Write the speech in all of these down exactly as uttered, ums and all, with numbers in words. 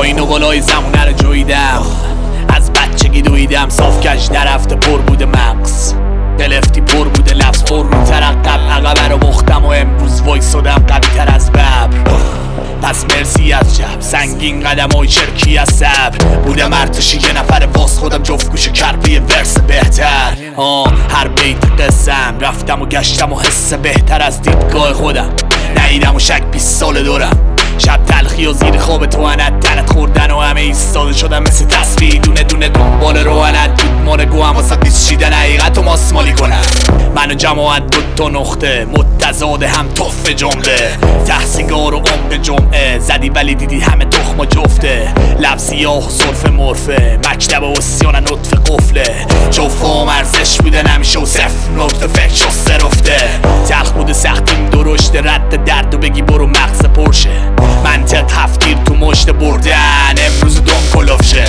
پایین و بالای زمونه رو جویدم، از بچگی دویدم. صاف کج نرفته پر بوده مغز، دلفتی پر بوده لفظ پر رو ترقب. عقبه رو بختم و امروز وایسادم قوی تر از ببر. پس مرسی از جب سنگین قدم های چرکی از صبر. بودم ارتشی یه نفر باز خودم جفت گوشه کرد یه ورس بهتر. آه هر بیت قسم رفتم و گشتم و حس بهتر از دیدگاه خودم ندیدم و شک بیست سال دورم. شب تلخی و زیر خواب توانت تنت خوردن و همه ایستاده شدم مثل تصویر دونه دونه دنبال روانت بود مارگو هم واسه دیسشیدن حقیقت و ماسمالی کنم. من و جماعت دو تا نقطه متضاد هم توف جمله. ته سیگار و عمق جمعه زدی ولی دیدی همه تخم و جفته. لب سیاه و صرف مرفه مکتب و اسیان نطف قفله. جفت و مرزش بوده نمیشه و صفر نقطه فکر و سرفته. تلخ بوده سختیم درشت رد درد و بگی برو مغز پرشه. منطق هفتیر تو مشت بردن امروز دوم کلوف شه.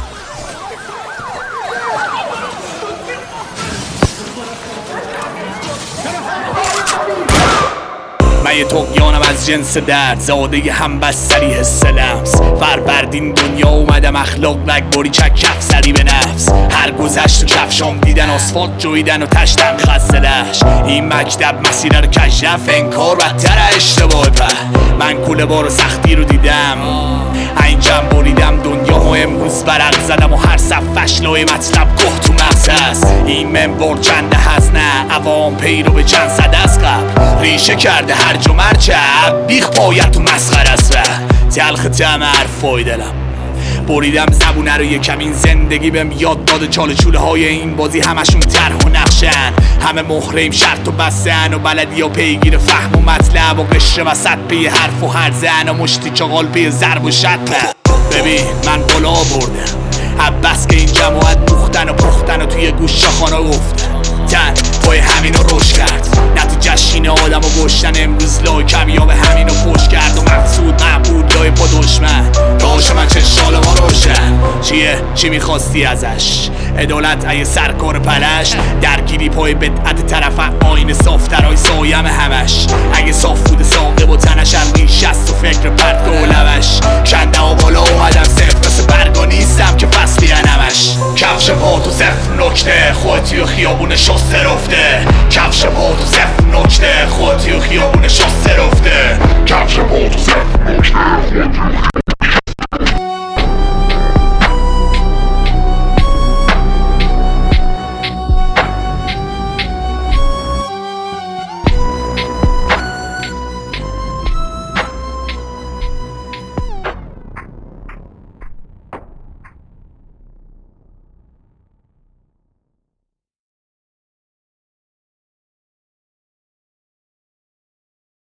من یه تقیانم از جنس درد زاده هم بستری حس لمس. فروردین دنیا اومدم اخلاق رگباری چک کف سری به نفس. هر گذشت و کفشام دیدن آسفالت جویدن و تشتم خستلش. این مکتب مسیر رو کش رفت انکار بدتر اشتباه به. من کوله بار و سختی رو دیدم اینجا بریدم دنیا و امروز برق زدم و هر صف فشلای مطلب گه تو مغز هست. این منبر چنده هست نه عوام پیرو به چند صد از قبل ریشه کرده هر جو مرچب بیخ باید تو مسخر است. و تلخ تم حرفای دلم بریدم زبونه رو یکم. این زندگی بهم یاد داده چاله چوله های این بازی همشون طرح و نقشن. همه مهریم شرط و بستن و بلدی و پیگیر فهم و مطلب و قشر وسط پی حرف و هر زن و مشتی چاقال پی ضرب و شطه. ببین من بالا بردم بس که این جماعت بوختن و پختن و توی گوش شاخانا گفتن تن پای همینو روش کرد. نتیجهش اینه آدم و گشتن امروز لای کمیاب همینو پشت کرد. و مقصود معبود لای پا دشمن راش من چه شال ما روشن. چیه؟ چی میخواستی ازش؟ عدالت ای سرکار پلش درگیری پای بدعت طرف آینه صافترهای سایم همش. اگه صاف بوده ساقه با تنش هم ریشست و فکر پرد و لبش. کنده و بالا اومدم صفر مثل برگا نیستم که فصلی نمش. کفش پا تو صفر نکته خودتی و خیابون شسته رفته. کفش پا تو صفر نکته خودتی و خیابون شسته رفته. کفش پا تو صفر نکته خودتی